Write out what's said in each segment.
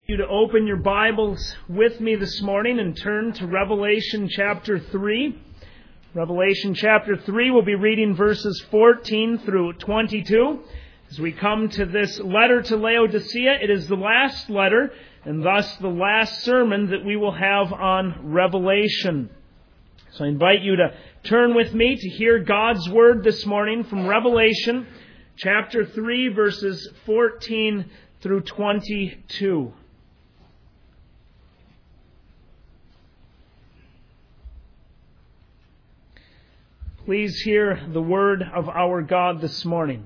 You to open your Bibles with me this morning and turn to Revelation chapter 3. Revelation chapter 3, we'll be reading verses 14 through 22. As we come to this letter to Laodicea, it is the last letter and thus the last sermon that we will have on Revelation. So I invite you to turn with me to hear God's Word this morning from Revelation chapter 3, verses 14 through 22. Please hear the word of our God this morning.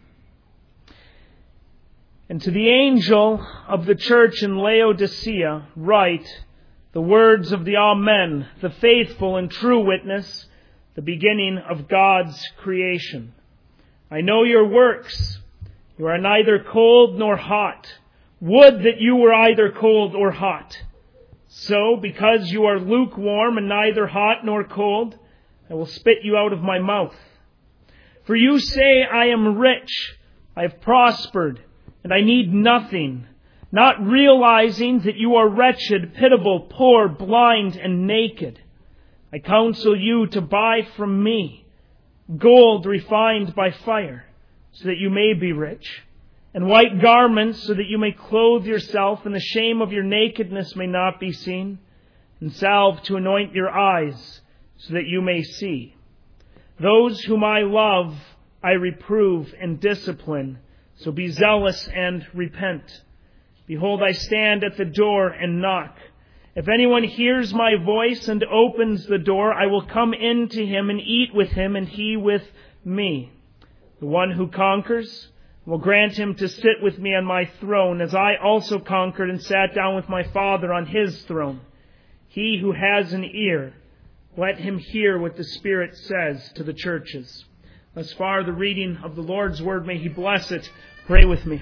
And to the angel of the church in Laodicea write the words of the Amen, the faithful and true witness, the beginning of God's creation. I know your works. You are neither cold nor hot. Would that you were either cold or hot. So, because you are lukewarm and neither hot nor cold, I will spit you out of my mouth. For you say, I am rich, I have prospered, and I need nothing, not realizing that you are wretched, pitiable, poor, blind, and naked. I counsel you to buy from me gold refined by fire, so that you may be rich, and white garments, so that you may clothe yourself, and the shame of your nakedness may not be seen, and salve to anoint your eyes, so that you may see. Those whom I love, I reprove and discipline. So be zealous and repent. Behold, I stand at the door and knock. If anyone hears my voice and opens the door, I will come in to him and eat with him and he with me. The one who conquers will grant him to sit with me on my throne, as I also conquered and sat down with my Father on his throne. He who has an ear, let him hear what the Spirit says to the churches. Thus far, the reading of the Lord's Word. May He bless it. Pray with me.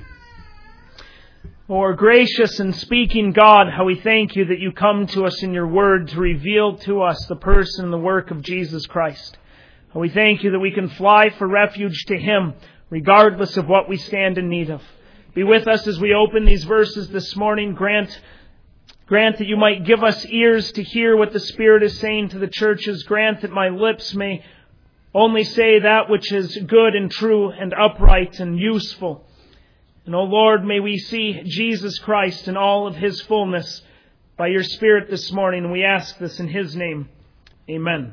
O our gracious and speaking God, how we thank you that you come to us in your Word to reveal to us the person and the work of Jesus Christ. How we thank you that we can fly for refuge to Him, regardless of what we stand in need of. Be with us as we open these verses this morning. Grant that you might give us ears to hear what the Spirit is saying to the churches. Grant that my lips may only say that which is good and true and upright and useful. And, O Lord, may we see Jesus Christ in all of His fullness by your Spirit this morning. And we ask this in His name. Amen.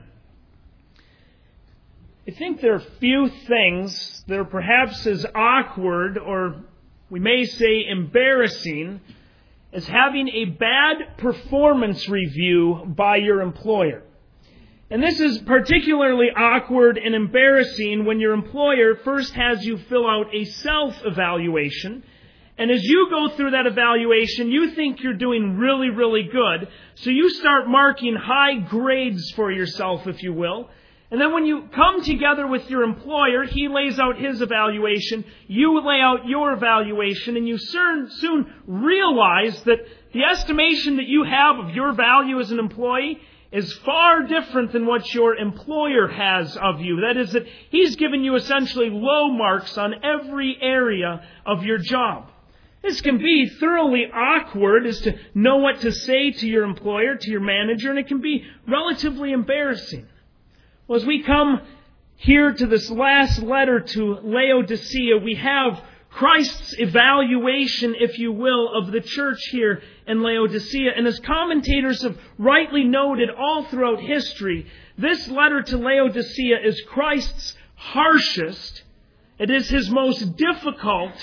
I think there are few things that are perhaps as awkward, or we may say embarrassing, as having a bad performance review by your employer. And this is particularly awkward and embarrassing when your employer first has you fill out a self-evaluation. And as you go through that evaluation, you think you're doing really, really good. So you start marking high grades for yourself, if you will. And then when you come together with your employer, he lays out his evaluation, you lay out your evaluation, and you soon realize that the estimation that you have of your value as an employee is far different than what your employer has of you. That is, that he's given you essentially low marks on every area of your job. This can be thoroughly awkward as to know what to say to your employer, to your manager, and it can be relatively embarrassing. Well, as we come here to this last letter to Laodicea, we have Christ's evaluation, if you will, of the church here in Laodicea. And as commentators have rightly noted all throughout history, this letter to Laodicea is Christ's harshest. It is His most difficult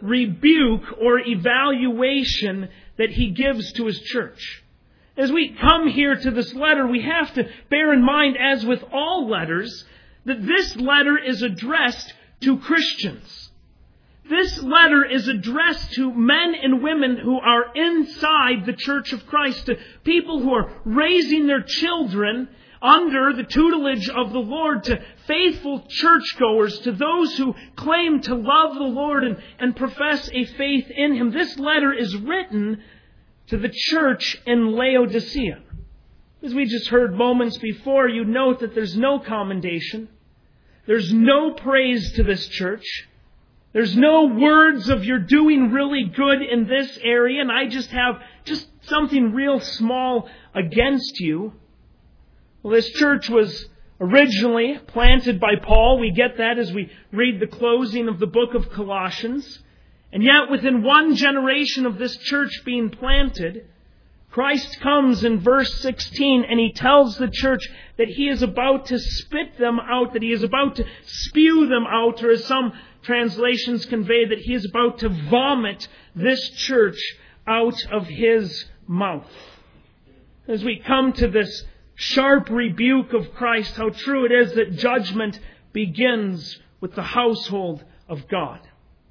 rebuke or evaluation that He gives to His church. As we come here to this letter, we have to bear in mind, as with all letters, that this letter is addressed to Christians. This letter is addressed to men and women who are inside the Church of Christ, to people who are raising their children under the tutelage of the Lord, to faithful churchgoers, to those who claim to love the Lord and profess a faith in Him. This letter is written to the church in Laodicea. As we just heard moments before, you note that there's no commendation. There's no praise to this church. There's no words of you're doing really good in this area and I just have something real small against you. Well, this church was originally planted by Paul. We get that as we read the closing of the book of Colossians. And yet within one generation of this church being planted, Christ comes in verse 16 and He tells the church that He is about to spit them out, that He is about to spew them out, or as some translations convey, that He is about to vomit this church out of His mouth. As we come to this sharp rebuke of Christ, how true it is that judgment begins with the household of God.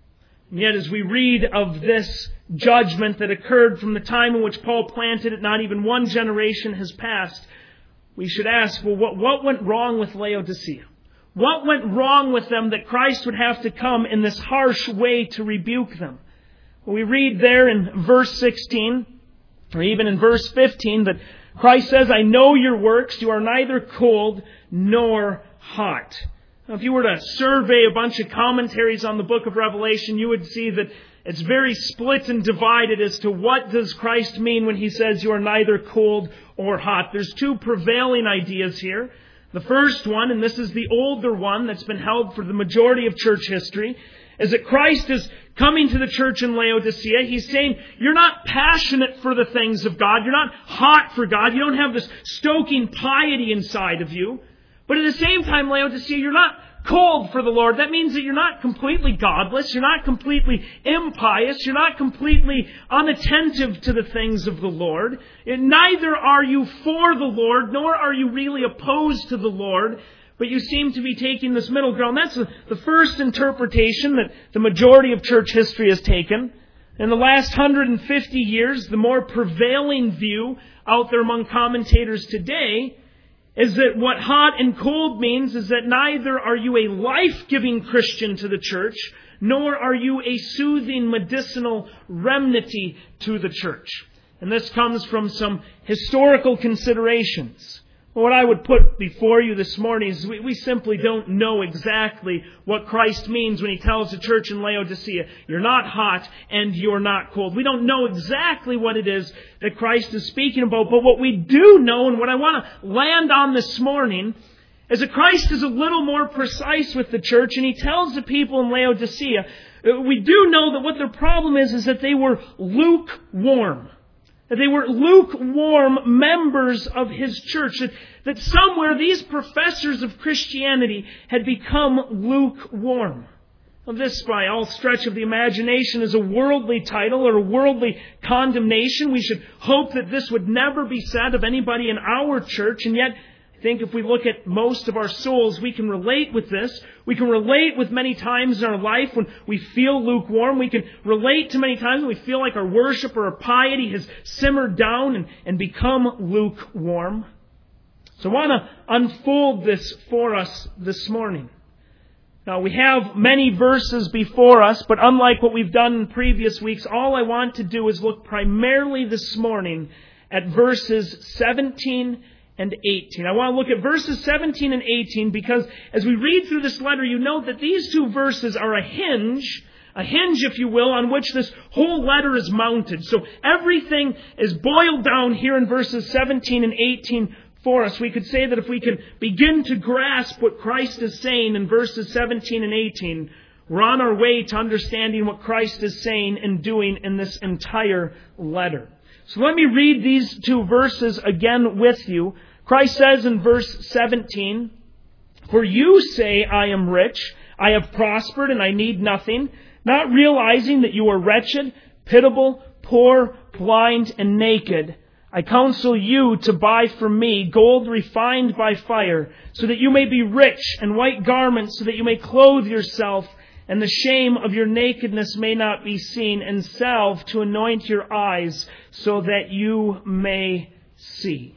And yet as we read of this judgment that occurred from the time in which Paul planted it, not even one generation has passed, we should ask, well, what went wrong with Laodicea? What went wrong with them that Christ would have to come in this harsh way to rebuke them? Well, we read there in verse 16, or even in verse 15, that Christ says, I know your works, you are neither cold nor hot. Now, if you were to survey a bunch of commentaries on the book of Revelation, you would see that it's very split and divided as to what does Christ mean when He says you are neither cold or hot. There's two prevailing ideas here. The first one, and this is the older one that's been held for the majority of church history, is that Christ is coming to the church in Laodicea. He's saying, you're not passionate for the things of God. You're not hot for God. You don't have this stoking piety inside of you. But at the same time, Laodicea, you're not cold for the Lord. That means that you're not completely godless. You're not completely impious. You're not completely unattentive to the things of the Lord. And neither are you for the Lord, nor are you really opposed to the Lord. But you seem to be taking this middle ground. That's the first interpretation that the majority of church history has taken. In the last 150 years, the more prevailing view out there among commentators today is that what hot and cold means is that neither are you a life-giving Christian to the church, nor are you a soothing medicinal remedy to the church. And this comes from some historical considerations. What I would put before you this morning is we simply don't know exactly what Christ means when He tells the church in Laodicea, you're not hot and you're not cold. We don't know exactly what it is that Christ is speaking about, but what we do know, and what I want to land on this morning, is that Christ is a little more precise with the church, and He tells the people in Laodicea, we do know that what their problem is that they were lukewarm. That they were lukewarm members of His church. That somewhere these professors of Christianity had become lukewarm. Now this, by all stretch of the imagination, is a worldly title or a worldly condemnation. We should hope that this would never be said of anybody in our church. And yet, I think if we look at most of our souls, we can relate with this. We can relate with many times in our life when we feel lukewarm. We can relate to many times when we feel like our worship or our piety has simmered down and become lukewarm. So I want to unfold this for us this morning. Now, we have many verses before us, but unlike what we've done in previous weeks, all I want to do is look primarily this morning at verses 17 and 18. I want to look at verses 17 and 18 because as we read through this letter, you know that these two verses are a hinge, if you will, on which this whole letter is mounted. So everything is boiled down here in verses 17 and 18 for us. We could say that if we can begin to grasp what Christ is saying in verses 17 and 18, we're on our way to understanding what Christ is saying and doing in this entire letter. So let me read these two verses again with you. Christ says in verse 17, for you say, I am rich, I have prospered, and I need nothing, not realizing that you are wretched, pitiable, poor, blind, and naked. I counsel you to buy from me gold refined by fire, so that you may be rich, and white garments, so that you may clothe yourself, and the shame of your nakedness may not be seen, and salve to anoint your eyes, so that you may see.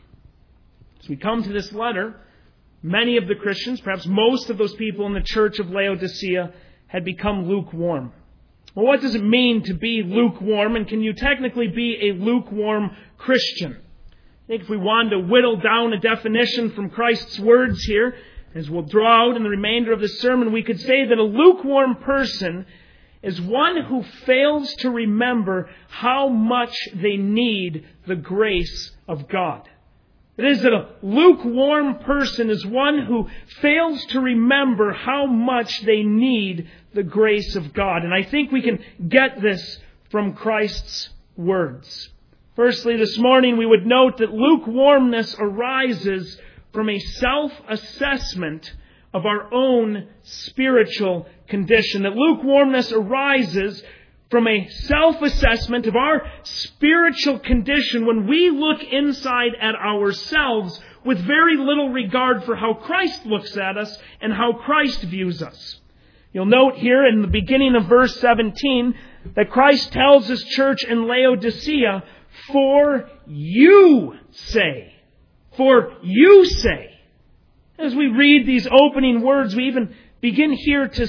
As we come to this letter, many of the Christians, perhaps most of those people in the church of Laodicea, had become lukewarm. Well, what does it mean to be lukewarm, and can you technically be a lukewarm Christian? I think if we wanted to whittle down a definition from Christ's words here, as we'll draw out in the remainder of this sermon, we could say that a lukewarm person is one who fails to remember how much they need the grace of God. It is that a lukewarm person is one who fails to remember how much they need the grace of God. And I think we can get this from Christ's words. Firstly, this morning we would note that lukewarmness arises from a self-assessment of our own spiritual condition. That lukewarmness arises from a self-assessment of our spiritual condition when we look inside at ourselves with very little regard for how Christ looks at us and how Christ views us. You'll note here in the beginning of verse 17 that Christ tells His church in Laodicea, "For you say." For you say. As we read these opening words, we even begin here to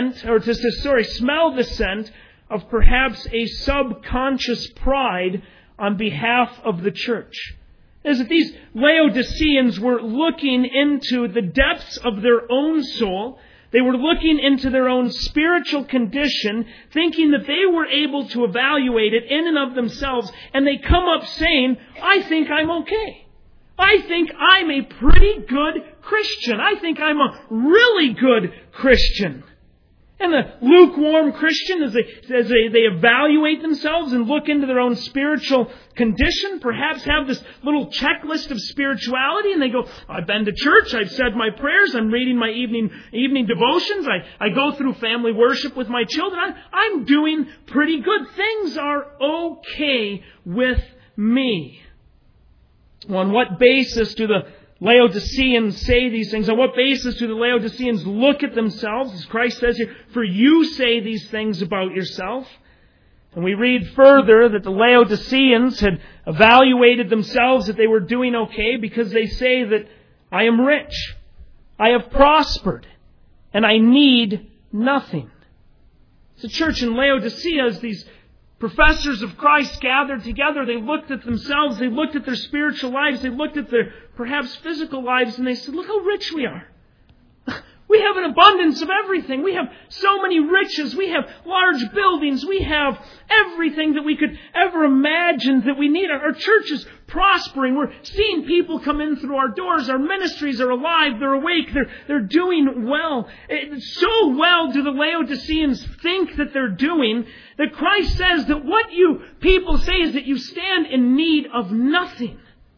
smell the scent of perhaps a subconscious pride on behalf of the church. As if these Laodiceans were looking into the depths of their own soul, they were looking into their own spiritual condition, thinking that they were able to evaluate it in and of themselves, and they come up saying, "I think I'm okay. I think I'm a pretty good Christian. I think I'm a really good Christian." And the lukewarm Christian, as they evaluate themselves and look into their own spiritual condition, perhaps have this little checklist of spirituality, and they go, "I've been to church, I've said my prayers, I'm reading my evening devotions, I go through family worship with my children, I'm doing pretty good. Things are okay with me." Well, on what basis do the Laodiceans say these things? On what basis do the Laodiceans look at themselves? As Christ says here, "For you say these things about yourself." And we read further that the Laodiceans had evaluated themselves, that they were doing okay, because they say that, "I am rich, I have prospered, and I need nothing." The church in Laodicea, as these professors of Christ gathered together, they looked at themselves, they looked at their spiritual lives, they looked at their perhaps physical lives, and they said, "Look how rich we are. We have an abundance of everything. We have so many riches. We have large buildings. We have everything that we could ever imagine that we need. Our church is prospering. We're seeing people come in through our doors. Our ministries are alive. They're awake. They're doing well." So well do the Laodiceans think that they're doing, that Christ says that what you people say is that you stand in need of nothing.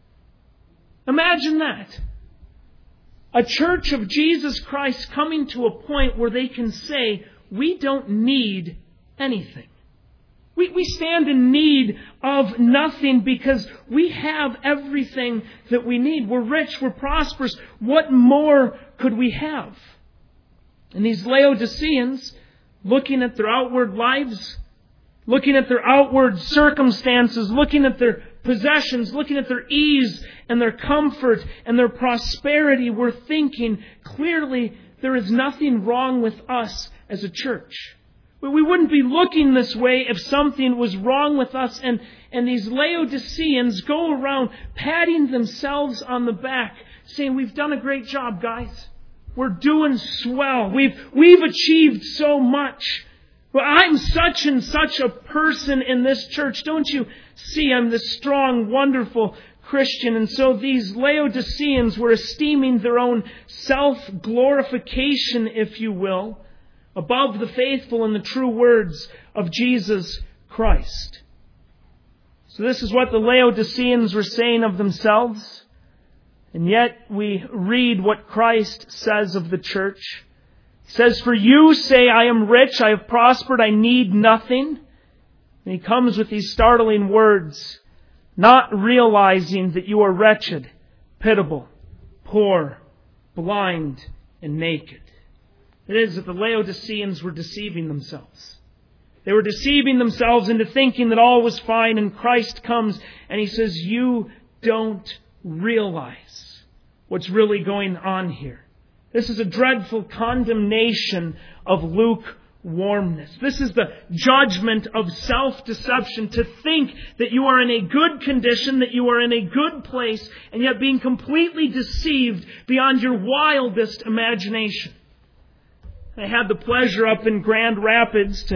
Imagine that. A church of Jesus Christ coming to a point where they can say, "We don't need anything. We stand in need of nothing because we have everything that we need. We're rich, we're prosperous. What more could we have?" And these Laodiceans, looking at their outward lives, looking at their outward circumstances, looking at their possessions, looking at their ease and their comfort and their prosperity, were thinking, clearly there is nothing wrong with us as a church. We wouldn't be looking this way if something was wrong with us. And these Laodiceans go around patting themselves on the back, saying, "We've done a great job, guys. We're doing swell. We've achieved so much. Well, I'm such and such a person in this church. Don't you see I'm this strong, wonderful Christian?" And so these Laodiceans were esteeming their own self-glorification, if you will, above the faithful and the true words of Jesus Christ. So this is what the Laodiceans were saying of themselves. And yet we read what Christ says of the church. He says, "For you say, I am rich, I have prospered, I need nothing." And He comes with these startling words, "not realizing that you are wretched, pitiable, poor, blind, and naked." It is that the Laodiceans were deceiving themselves. They were deceiving themselves into thinking that all was fine, and Christ comes and He says, "You don't realize what's really going on here." This is a dreadful condemnation of lukewarmness. This is the judgment of self-deception, to think that you are in a good condition, that you are in a good place, and yet being completely deceived beyond your wildest imagination. I had the pleasure up in Grand Rapids to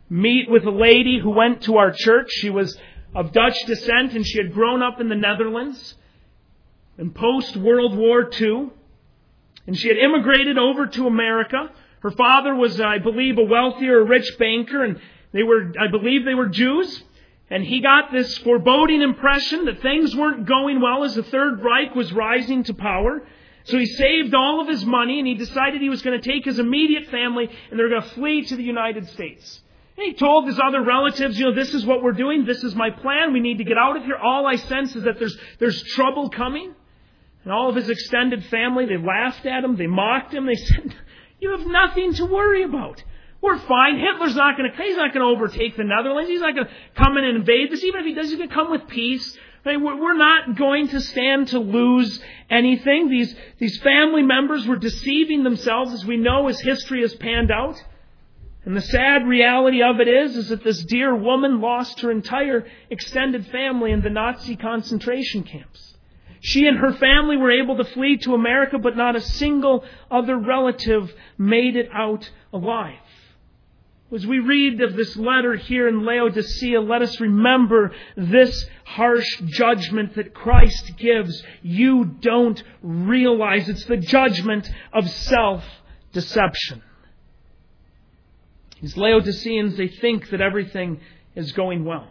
meet with a lady who went to our church. She was of Dutch descent, and she had grown up in the Netherlands in post-World War II. And she had immigrated over to America. Her father was, I believe, a wealthy or a rich banker, and I believe they were Jews. And he got this foreboding impression that things weren't going well as the Third Reich was rising to power. So he saved all of his money, and he decided he was going to take his immediate family, and they were going to flee to the United States. And he told his other relatives, this is what we're doing. This is my plan. We need to get out of here. All I sense is that there's trouble coming. And all of his extended family, they laughed at him. They mocked him. They said, you have nothing to worry about. We're fine. He's not going to overtake the Netherlands. He's not going to come in and invade this. Even if he does, he's going to come with peace. We're not going to stand to lose anything. These family members were deceiving themselves, as we know, as history has panned out. And the sad reality of it is that this dear woman lost her entire extended family in the Nazi concentration camps. She and her family were able to flee to America, but not a single other relative made it out alive. As we read of this letter here in Laodicea, let us remember this harsh judgment that Christ gives. You don't realize it's the judgment of self-deception. These Laodiceans, they think that everything is going well.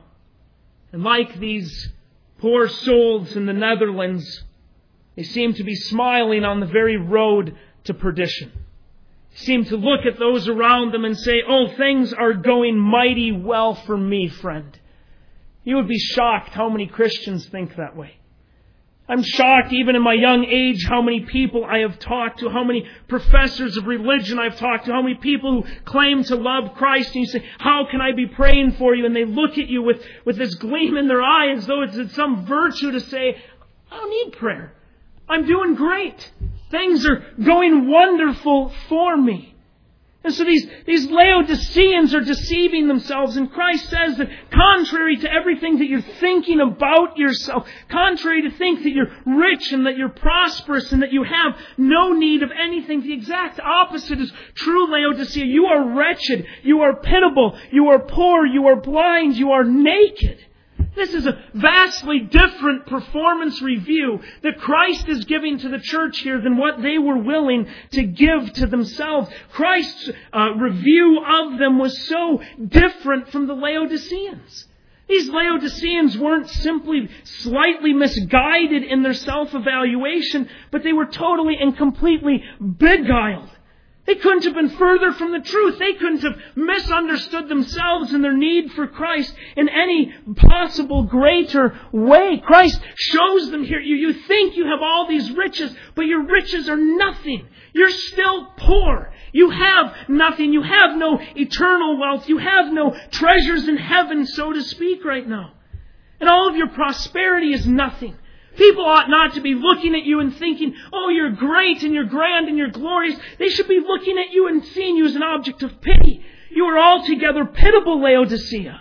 And like these poor souls in the Netherlands, they seem to be smiling on the very road to perdition. They seem to look at those around them and say, things are going mighty well for me, friend. You would be shocked how many Christians think that way. I'm shocked even in my young age how many people I have talked to, how many professors of religion I've talked to, how many people who claim to love Christ, and you say, how can I be praying for you? And they look at you with this gleam in their eye as though it's some virtue to say, I don't need prayer. I'm doing great. Things are going wonderful for me. And so these Laodiceans are deceiving themselves. And Christ says that contrary to everything that you're thinking about yourself, contrary to think that you're rich and that you're prosperous and that you have no need of anything, the exact opposite is true, Laodicea. You are wretched. You are pitiable. You are poor. You are blind. You are naked. This is a vastly different performance review that Christ is giving to the church here than what they were willing to give to themselves. Christ's review of them was so different from the Laodiceans. These Laodiceans weren't simply slightly misguided in their self-evaluation, but they were totally and completely beguiled. They couldn't have been further from the truth. They couldn't have misunderstood themselves and their need for Christ in any possible greater way. Christ shows them here. You think you have all these riches, but your riches are nothing. You're still poor. You have nothing. You have no eternal wealth. You have no treasures in heaven, so to speak, right now. And all of your prosperity is nothing. People ought not to be looking at you and thinking, you're great and you're grand and you're glorious. They should be looking at you and seeing you as an object of pity. You are altogether pitiable, Laodicea.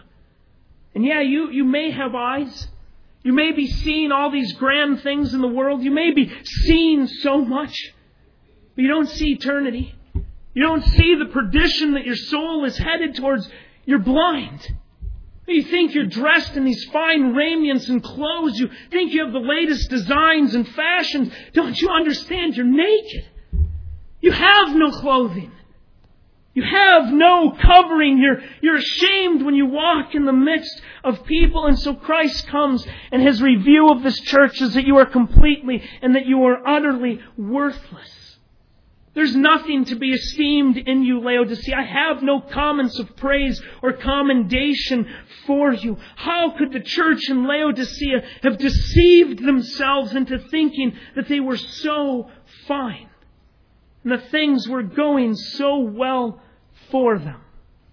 And you may have eyes. You may be seeing all these grand things in the world. You may be seeing so much. But you don't see eternity. You don't see the perdition that your soul is headed towards. You're blind. You think you're dressed in these fine raiments and clothes. You think you have the latest designs and fashions. Don't you understand? You're naked. You have no clothing. You have no covering. You're ashamed when you walk in the midst of people. And so Christ comes, and His review of this church is that you are completely and that you are utterly worthless. There's nothing to be esteemed in you, Laodicea. I have no comments of praise or commendation for you. How could the church in Laodicea have deceived themselves into thinking that they were so fine and that things were going so well for them?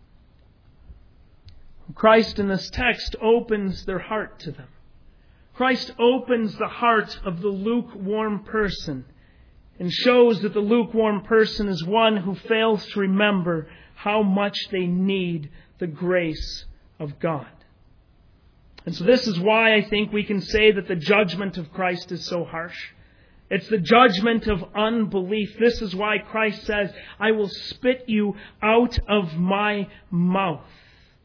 Christ in this text opens their heart to them. Christ opens the heart of the lukewarm person and shows that the lukewarm person is one who fails to remember how much they need the grace of God. And so this is why I think we can say that the judgment of Christ is so harsh. It's the judgment of unbelief. This is why Christ says, I will spit you out of my mouth.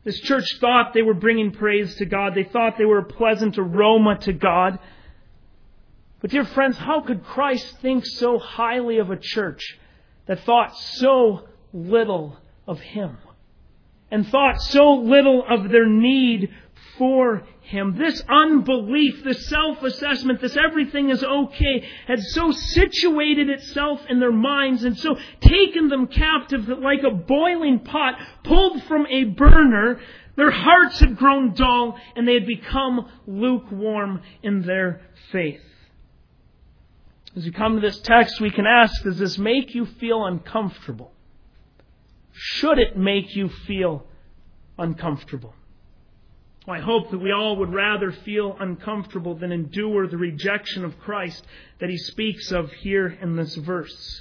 This church thought they were bringing praise to God. They thought they were a pleasant aroma to God. But dear friends, how could Christ think so highly of a church that thought so little of Him and thought so little of their need for Him? This unbelief, this self-assessment, this everything is okay, had so situated itself in their minds and so taken them captive that like a boiling pot pulled from a burner, their hearts had grown dull and they had become lukewarm in their faith. As we come to this text, we can ask, does this make you feel uncomfortable? Should it make you feel uncomfortable? Well, I hope that we all would rather feel uncomfortable than endure the rejection of Christ that he speaks of here in this verse.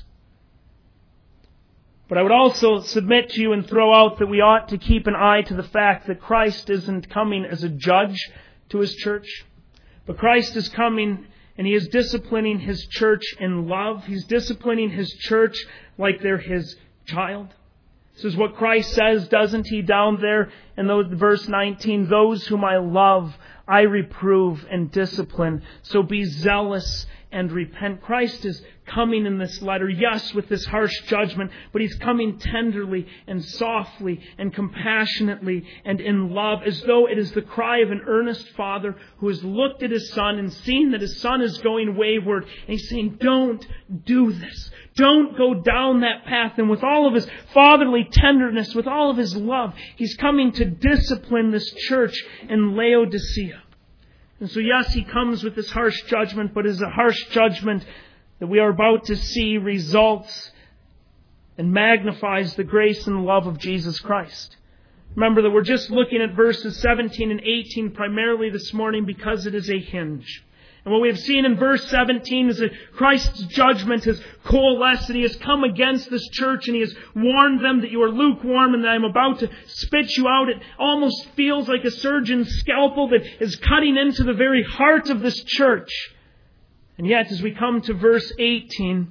But I would also submit to you and throw out that we ought to keep an eye to the fact that Christ isn't coming as a judge to His church, but Christ is coming and He is disciplining His church in love. He's disciplining His church like they're His child. This is what Christ says, doesn't He, down there in verse 19, "Those whom I love, I reprove and discipline. So be zealous and repent." Christ is coming in this letter, yes, with this harsh judgment, but He's coming tenderly and softly and compassionately and in love, as though it is the cry of an earnest father who has looked at his son and seen that his son is going wayward. And He's saying, don't do this. Don't go down that path. And with all of His fatherly tenderness, with all of His love, He's coming to discipline this church in Laodicea. And so yes, He comes with this harsh judgment, but it is a harsh judgment that we are about to see results and magnifies the grace and love of Jesus Christ. Remember that we're just looking at verses 17 and 18 primarily this morning because it is a hinge. And what we have seen in verse 17 is that Christ's judgment has coalesced and He has come against this church and He has warned them that you are lukewarm and that I'm about to spit you out. It almost feels like a surgeon's scalpel that is cutting into the very heart of this church. And yet, as we come to verse 18,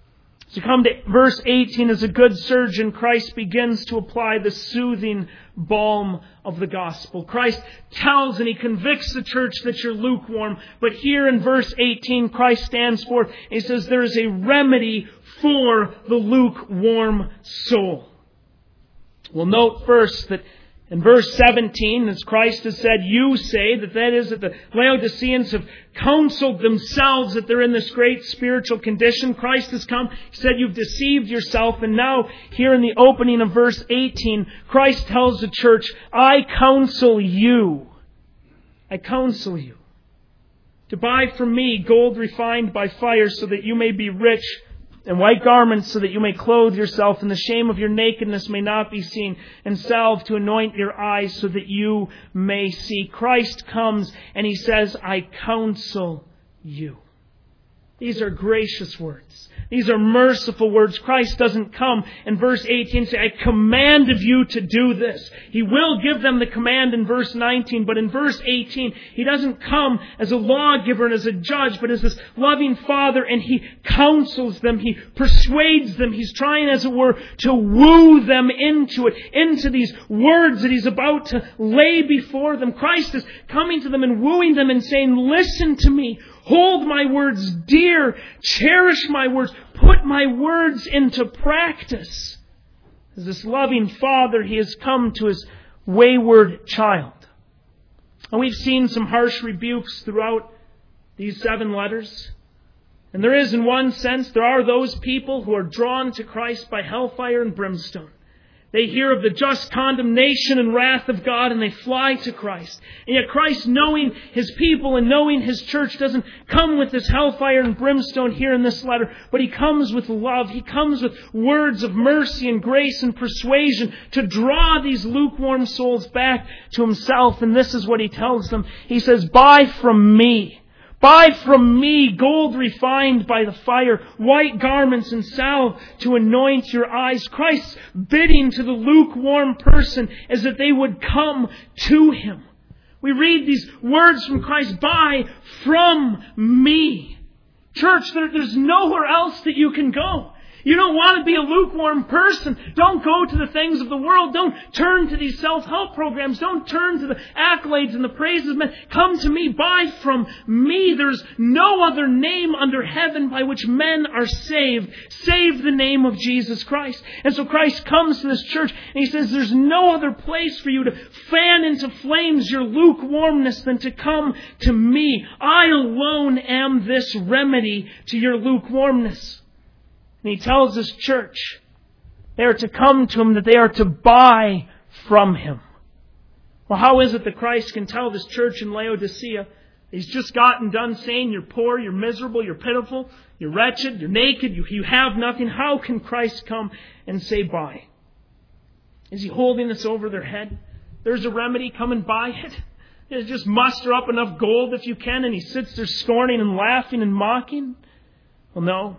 as a good surgeon, Christ begins to apply the soothing balm of the gospel. Christ tells and He convicts the church that you're lukewarm. But here in verse 18, Christ stands forth. He says there is a remedy for the lukewarm soul. We'll note first that in verse 17, as Christ has said, you say, that is that the Laodiceans have counseled themselves that they're in this great spiritual condition. Christ has come. He said, you've deceived yourself. And now, here in the opening of verse 18, Christ tells the church, I counsel you to buy from me gold refined by fire so that you may be rich, and white garments so that you may clothe yourself, and the shame of your nakedness may not be seen, and salve to anoint your eyes so that you may see. Christ comes and He says, I counsel you. These are gracious words. These are merciful words. Christ doesn't come in verse 18 and say, I command of you to do this. He will give them the command in verse 19, but in verse 18, He doesn't come as a lawgiver and as a judge, but as this loving Father, and He counsels them. He persuades them. He's trying, as it were, to woo them into it, into these words that He's about to lay before them. Christ is coming to them and wooing them and saying, listen to me. Hold my words dear. Cherish my words. Put my words into practice. As this loving Father, He has come to His wayward child. And we've seen some harsh rebukes throughout these 7 letters. And there is, in one sense, there are those people who are drawn to Christ by hellfire and brimstone. They hear of the just condemnation and wrath of God and they fly to Christ. And yet Christ, knowing His people and knowing His church, doesn't come with this hellfire and brimstone here in this letter, but He comes with love. He comes with words of mercy and grace and persuasion to draw these lukewarm souls back to Himself. And this is what He tells them. He says, buy from me. Buy from me gold refined by the fire, white garments and salve to anoint your eyes. Christ's bidding to the lukewarm person is that they would come to Him. We read these words from Christ, buy from me. Church, there's nowhere else that you can go. You don't want to be a lukewarm person. Don't go to the things of the world. Don't turn to these self-help programs. Don't turn to the accolades and the praises of men. Come to me. Buy from me. There's no other name under heaven by which men are saved, save the name of Jesus Christ. And so Christ comes to this church and He says there's no other place for you to fan into flames your lukewarmness than to come to me. I alone am this remedy to your lukewarmness. And He tells His church they are to come to Him, that they are to buy from Him. Well, how is it that Christ can tell this church in Laodicea, He's just gotten done saying you're poor, you're miserable, you're pitiful, you're wretched, you're naked, you have nothing? How can Christ come and say buy? Is He holding this over their head? There's a remedy, come and buy it. Just muster up enough gold if you can, and He sits there scorning and laughing and mocking? Well, no.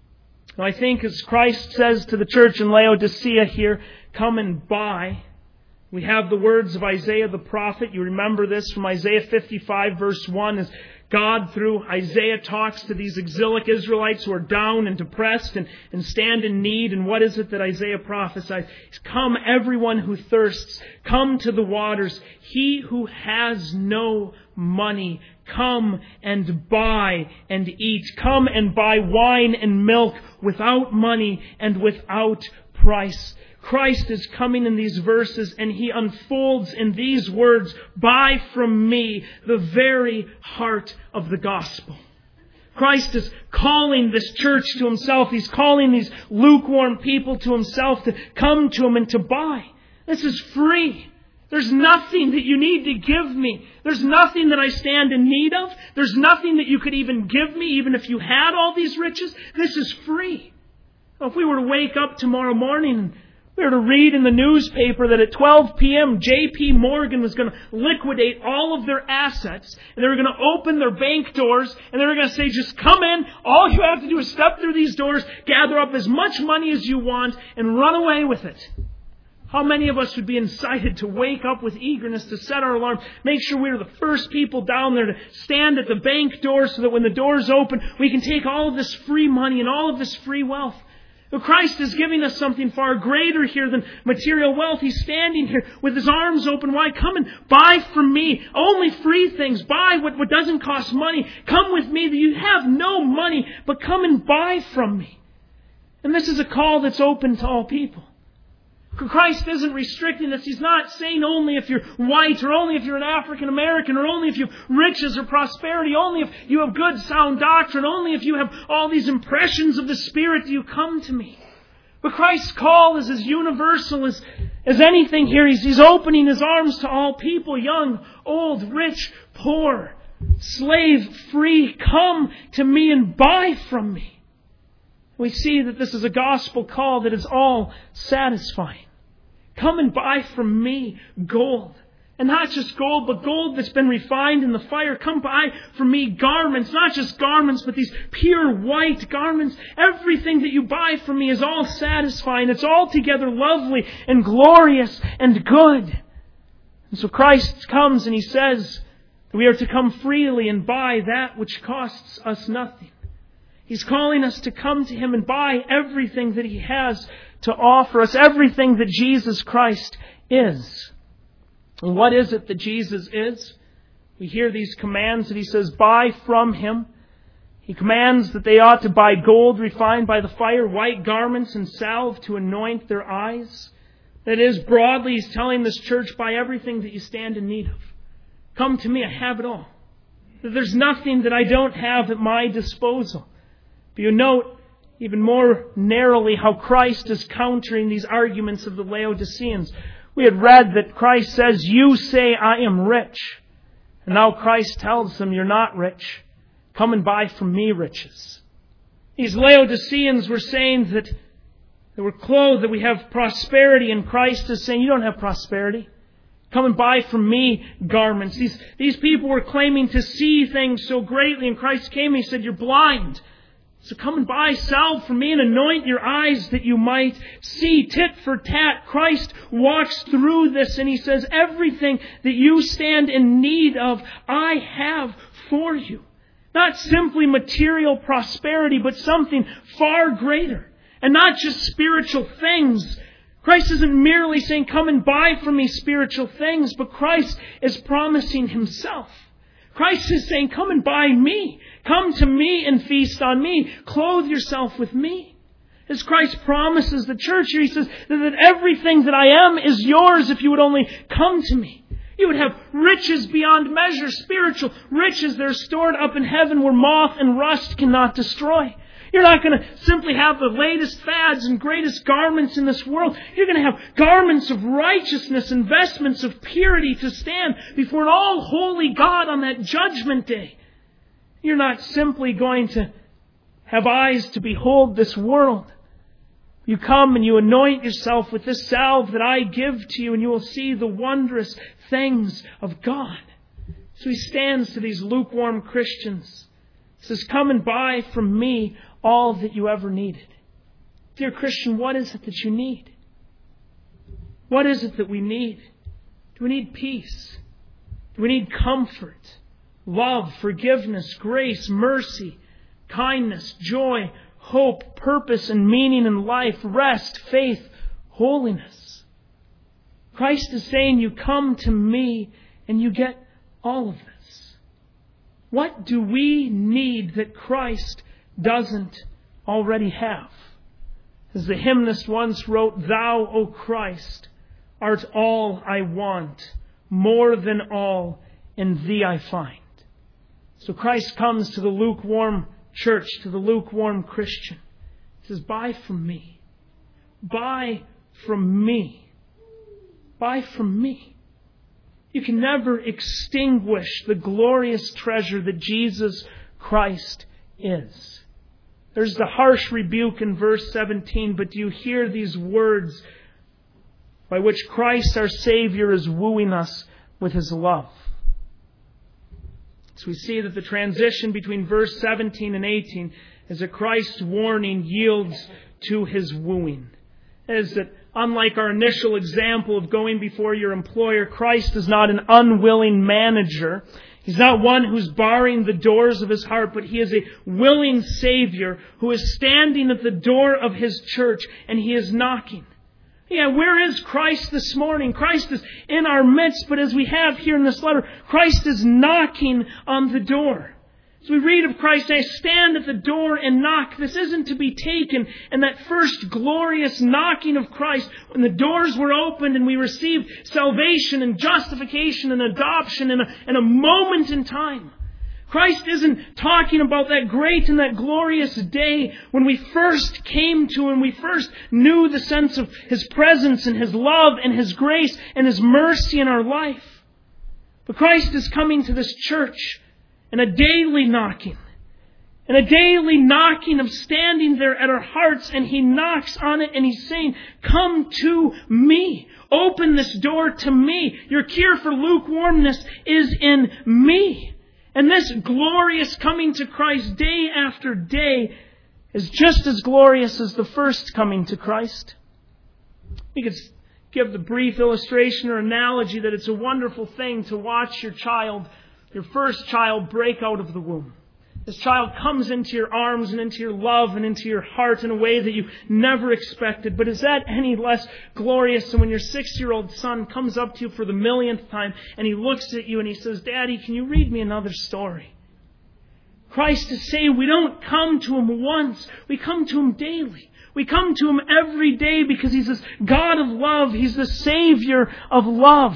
I think as Christ says to the church in Laodicea here, come and buy. We have the words of Isaiah the prophet. You remember this from Isaiah 55 verse 1 as God through Isaiah talks to these exilic Israelites who are down and depressed and stand in need. And what is it that Isaiah prophesies? Come everyone who thirsts, come to the waters. He who has no money, come and buy and eat. Come and buy wine and milk without money and without price. Christ is coming in these verses and He unfolds in these words, buy from me, the very heart of the gospel. Christ is calling this church to Himself. He's calling these lukewarm people to Himself to come to Him and to buy. This is free. There's nothing that you need to give me. There's nothing that I stand in need of. There's nothing that you could even give me, even if you had all these riches. This is free. If we were to wake up tomorrow morning and we were to read in the newspaper that at 12 p.m. J.P. Morgan was going to liquidate all of their assets, and they were going to open their bank doors, and they were going to say, just come in, all you have to do is step through these doors, gather up as much money as you want, and run away with it. How many of us would be incited to wake up with eagerness to set our alarm, make sure we're the first people down there to stand at the bank door so that when the doors open, we can take all of this free money and all of this free wealth. But Christ is giving us something far greater here than material wealth. He's standing here with His arms open wide. Come and buy from me. Only free things. Buy what doesn't cost money. Come with me. You have no money, but come and buy from me. And this is a call that's open to all people. Christ isn't restricting this. He's not saying only if you're white, or only if you're an African American, or only if you have riches or prosperity, only if you have good sound doctrine, only if you have all these impressions of the Spirit do you come to me. But Christ's call is as universal as anything here. He's opening His arms to all people, young, old, rich, poor, slave, free. Come to me and buy from me. We see that this is a gospel call that is all satisfying. Come and buy from me gold. And not just gold, but gold that's been refined in the fire. Come buy from me garments, not just garments, but these pure white garments. Everything that you buy from me is all satisfying. It's altogether lovely and glorious and good. And so Christ comes and He says that we are to come freely and buy that which costs us nothing. He's calling us to come to Him and buy everything that He has to offer us, everything that Jesus Christ is. And what is it that Jesus is? We hear these commands that He says, buy from Him. He commands that they ought to buy gold refined by the fire, white garments and salve to anoint their eyes. That is, broadly, He's telling this church, buy everything that you stand in need of. Come to me, I have it all. There's nothing that I don't have at my disposal. But you note even more narrowly how Christ is countering these arguments of the Laodiceans. We had read that Christ says, you say I am rich. And now Christ tells them, you're not rich. Come and buy from me riches. These Laodiceans were saying that they were clothed, that we have prosperity, and Christ is saying, you don't have prosperity. Come and buy from me garments. These people were claiming to see things so greatly, and Christ came and He said, you're blind. So come and buy salve from me and anoint your eyes that you might see. Tit for tat. Christ walks through this and He says, everything that you stand in need of, I have for you. Not simply material prosperity, but something far greater. And not just spiritual things. Christ isn't merely saying, come and buy from me spiritual things, but Christ is promising Himself. Christ is saying, come and buy me. Come to me and feast on me. Clothe yourself with me. As Christ promises the church here, He says that everything that I am is yours if you would only come to me. You would have riches beyond measure, spiritual riches that are stored up in heaven where moth and rust cannot destroy. You're not going to simply have the latest fads and greatest garments in this world. You're going to have garments of righteousness, investments of purity to stand before an all-holy God on that judgment day. You're not simply going to have eyes to behold this world. You come and you anoint yourself with this salve that I give to you, and you will see the wondrous things of God. So He stands to these lukewarm Christians. He says, come and buy from me all that you ever needed. Dear Christian, what is it that you need? What is it that we need? Do we need peace? Do we need comfort, love, forgiveness, grace, mercy, kindness, joy, hope, purpose, and meaning in life, rest, faith, holiness? Christ is saying, you come to me and you get all of this. What do we need that Christ doesn't already have? As the hymnist once wrote, Thou, O Christ, art all I want, more than all in Thee I find. So Christ comes to the lukewarm church, to the lukewarm Christian. He says, buy from me. Buy from me. Buy from me. You can never extinguish the glorious treasure that Jesus Christ is. There's the harsh rebuke in verse 17, but do you hear these words by which Christ our Savior is wooing us with His love? So we see that the transition between verse 17 and 18 is that Christ's warning yields to His wooing. That is that unlike our initial example of going before your employer, Christ is not an unwilling manager. He's not one who's barring the doors of His heart, but He is a willing Savior who is standing at the door of His church and He is knocking. Yeah, where is Christ this morning? Christ is in our midst, but as we have here in this letter, Christ is knocking on the door. So we read of Christ saying, stand at the door and knock. This isn't to be taken in that first glorious knocking of Christ when the doors were opened and we received salvation and justification and adoption in a moment in time. Christ isn't talking about that great and that glorious day when we first came to Him, we first knew the sense of His presence and His love and His grace and His mercy in our life. But Christ is coming to this church and a daily knocking. And a daily knocking of standing there at our hearts, and He knocks on it and He's saying, come to me. Open this door to me. Your cure for lukewarmness is in me. And this glorious coming to Christ day after day is just as glorious as the first coming to Christ. We could give the brief illustration or analogy that it's a wonderful thing to watch your child, your first child, break out of the womb. This child comes into your arms and into your love and into your heart in a way that you never expected. But is that any less glorious than when your 6-year-old son comes up to you for the millionth time and he looks at you and he says, Daddy, can you read me another story? Christ is saying we don't come to Him once. We come to Him daily. We come to Him every day because He's this God of love. He's the Savior of love.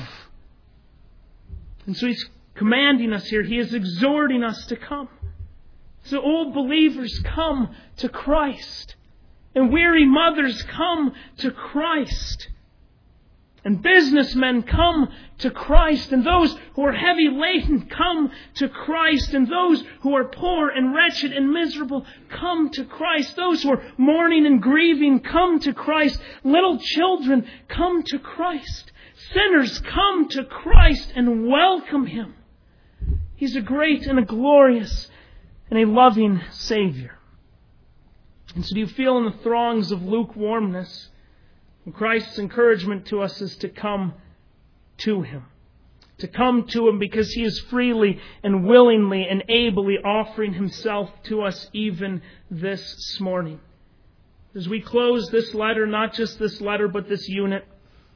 And so He's commanding us here. He is exhorting us to come. So old believers, come to Christ. And weary mothers, come to Christ. And businessmen, come to Christ. And those who are heavy laden, come to Christ. And those who are poor and wretched and miserable, come to Christ. Those who are mourning and grieving, come to Christ. Little children, come to Christ. Sinners, come to Christ and welcome Him. He's a great and a glorious and a loving Savior. And so do you feel in the throngs of lukewarmness? And Christ's encouragement to us is to come to Him. To come to Him because He is freely and willingly and ably offering Himself to us even this morning. As we close this letter, not just this letter, but this unit,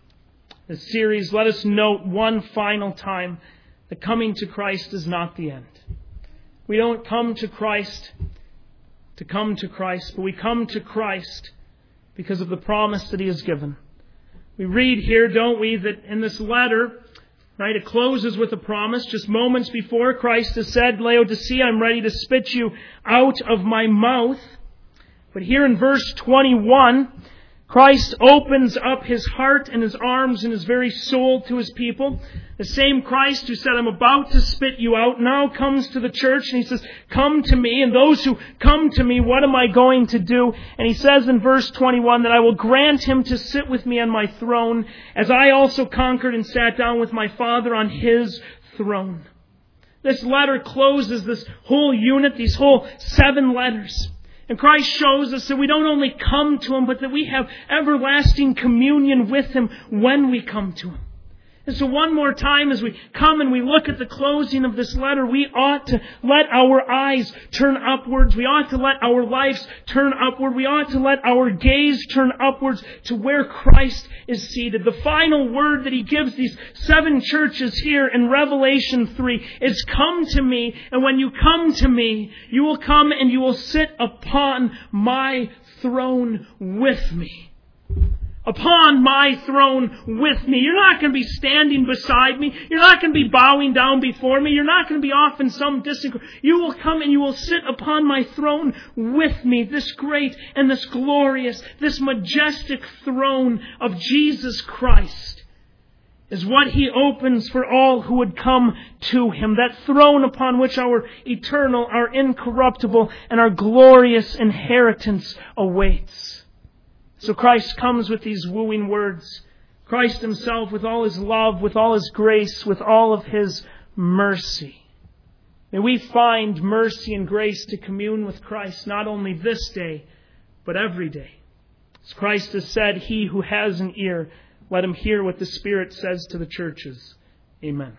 this series, let us note one final time that coming to Christ is not the end. We don't come to Christ to come to Christ, but we come to Christ because of the promise that He has given. We read here, don't we, that in this letter, right, it closes with a promise. Just moments before, Christ has said, Laodicea, I'm ready to spit you out of my mouth. But here in verse 21, Christ opens up His heart and His arms and His very soul to His people. The same Christ who said, I'm about to spit you out, now comes to the church and He says, come to me. And those who come to me, what am I going to do? And He says in verse 21 that I will grant him to sit with me on my throne, as I also conquered and sat down with my Father on His throne. This letter closes this whole unit, these whole 7 letters. And Christ shows us that we don't only come to Him, but that we have everlasting communion with Him when we come to Him. And so one more time, as we come and we look at the closing of this letter, we ought to let our eyes turn upwards. We ought to let our lives turn upward. We ought to let our gaze turn upwards to where Christ is seated. The final word that He gives these 7 churches here in Revelation 3 is, come to me, and when you come to me, you will come and you will sit upon my throne with me. Upon my throne with me. You're not going to be standing beside me. You're not going to be bowing down before me. You're not going to be off in some distance. You will come and you will sit upon my throne with me. This great and this glorious, this majestic throne of Jesus Christ is what He opens for all who would come to Him. That throne upon which our eternal, our incorruptible, and our glorious inheritance awaits. So Christ comes with these wooing words. Christ Himself with all His love, with all His grace, with all of His mercy. May we find mercy and grace to commune with Christ not only this day, but every day. As Christ has said, he who has an ear, let him hear what the Spirit says to the churches. Amen.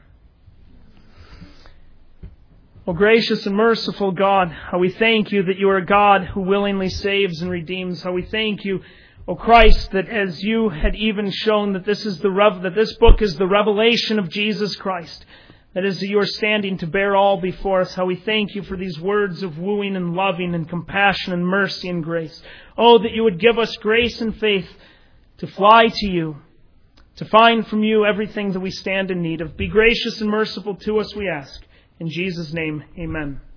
O gracious and merciful God, how we thank You that You are a God who willingly saves and redeems. How we thank You, O Christ, that as You had even shown that this book is the revelation of Jesus Christ, that is, that You are standing to bear all before us. How we thank You for these words of wooing and loving and compassion and mercy and grace. Oh, that You would give us grace and faith to fly to You, to find from You everything that we stand in need of. Be gracious and merciful to us, we ask. In Jesus' name, amen.